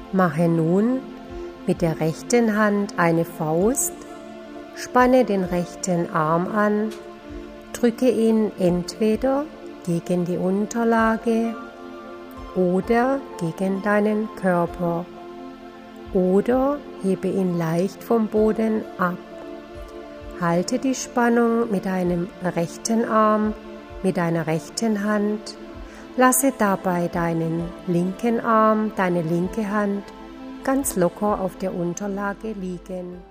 Mache nun mit der rechten Hand eine Faust, spanne den rechten Arm an, drücke ihn entweder gegen die Unterlage oder gegen deinen Körper oder hebe ihn leicht vom Boden ab. Halte die Spannung mit deinem rechten Arm, mit deiner rechten Hand. Lasse dabei deinen linken Arm, deine linke Hand ganz locker auf der Unterlage liegen.